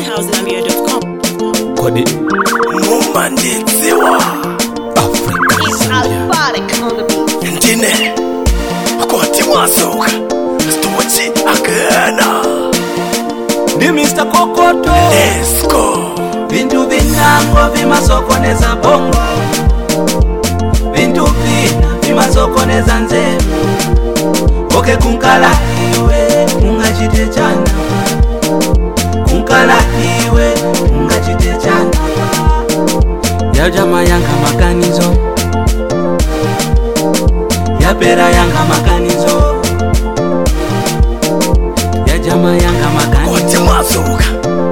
housegambia.com. Kodi Mumandiziwa Africa Zambia Ndine Kwati mwasuka Stochi agana Ni Mr. Kokoto. Let's go. Vintu vinango vimasokoneza bongo, vintu vina vimasokoneza nzeru. Oke kunkala iwe ungachite chana, kunkala iwe ungachite chana. Ya jama yanga makanizo, ya pera yanga makanizo, ya jama yanga makanizo. Kwati mwasuka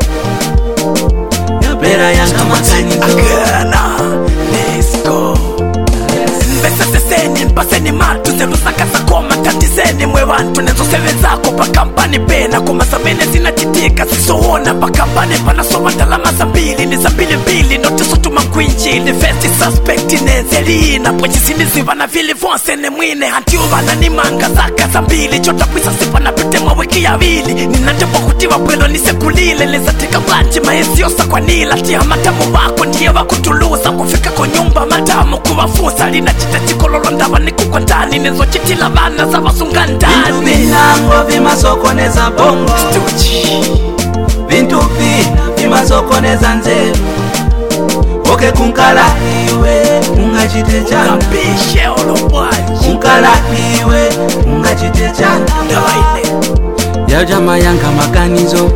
Pera yanga makanizo agana. Let's go. Mbesa seseni mpaseni matu zelusakasa koma tatizeni mwe wantu nezo seve zako pa kampani pena koma sabene zinachitika sisoona pa kampani panasoma talama za mbili ni za mbili notiso tumakwinjili festi suspect nezelina pwechisiniziva na vili vonse ne mwine hantiuva na nimanga zaka za mbili chota pwisa sipa na pete mwa wiki ya vili ninatepo kutiwa pwelo nisekulile lezatika blanchi maesiosa kwa nila tia matamu wako ndiye wakutuluza kufika kwa nyumba matamu kuwafusa linachita chikololo ndava nikukwa ndani nezo chitila vana za wasunga ndani vinango vimasokoneza bongo, Stochi vintu vina vimasokoneza nzeru. Oke kunkala iwe ungachite chana, Kapishe olobwaji kunkala iwe ungachite chana. Ndawaine Ya jama yanga makanizo,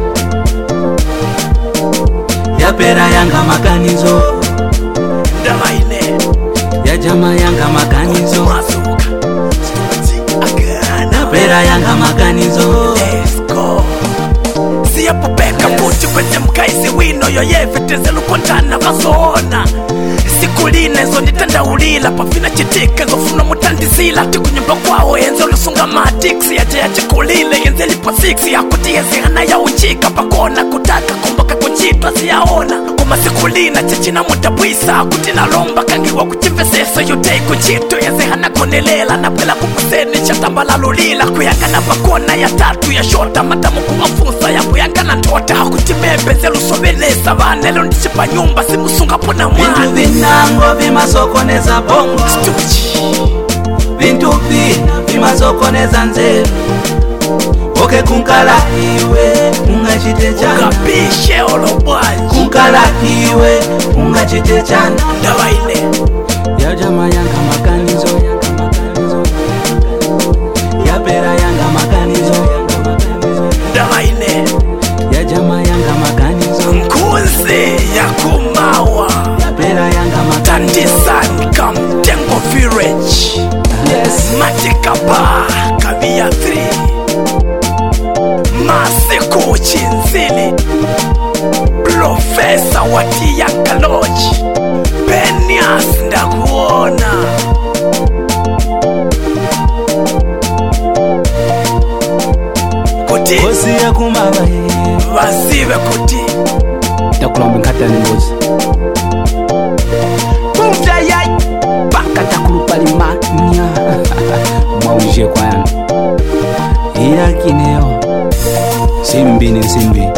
ya pera yanga makanizo, Ndawaine ya jama yanga makanizo, Mwasuka Stochi agana pera yanga makanizo. Let's go. Siyapopeka futhi kwenye mkaisi wino yoyeviteze lukontana vazoona sikuline zonditandaulila pavina chitika zofuna mutandizila tikunyumba kwawo yenze lusunga matiksi yaje yachikulile yenze lipo 6 yakuti yezihana yaunjika pakona kutaka kumboka kuchitwa siyaona kuma sikulina chichina mutabwisa kuti nalomba kangiwa kuchimvesesa yotei kuchito yezihana konelela napwela kukuseni chatambala lulila kuyangana pakona ya tatu ya shota matamu kuwafunsa yakuyangana ntota kuti mebeze lusovelesa vanelo ndichipa nyumba simusunga pona Vintu mwana vinango vimasokoneza bongo, Stochi vintu vina vimasokoneza nzeru. Oke kunkala iwe ungachite chana, Kapishe olobwaji kunkala iwe ungachite chana. Ndawaine Ya jama yanga makanizo, ya pera yanga makanizo, Ndawaine ya jama yanga makanizo, Nkuzi ya kumawa ya pera yanga makanizo. Tandisan Kamtengo Village Matikapa Kavia 3 Maseko Chinzili Profesa Watiyanka Lodge Benias ndakuona Kuti Kosi ya kumaba Vasive kuti takulamba nkatani ngozi Kumta yai paka takulupalimania mwauje kwa yana iya kineo simbi ni simbi